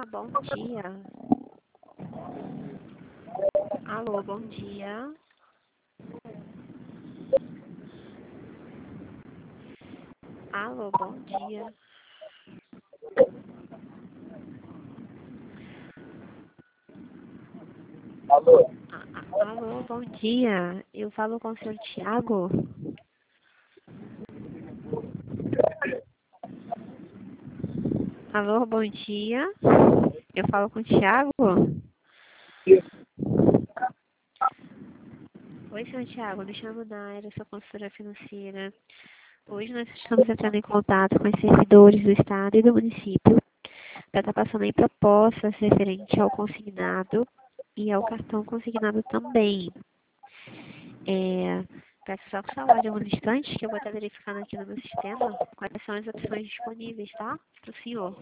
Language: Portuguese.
bom dia. Alô, bom dia. Alô, bom dia. Alô? Alô, bom dia. Eu falo com o senhor Tiago. Alô, bom dia. Eu falo com o Tiago. Oi, senhor Tiago. Me chamo Naira, sou consultora financeira. Hoje nós estamos entrando em contato com os servidores do Estado e do município para estar passando aí propostas referente ao consignado e ao cartão consignado também. Peço só que você aguarde alguns instantes que eu vou estar verificando aqui no meu sistema quais são as opções disponíveis, tá? Para o senhor.